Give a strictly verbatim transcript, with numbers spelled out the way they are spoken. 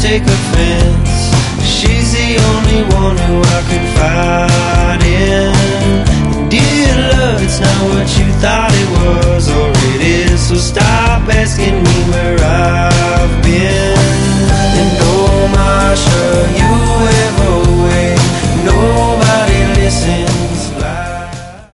take offense. She's the only one who I confide in. And dear love, it's not what you thought it was or it is. So stop asking me where I've been.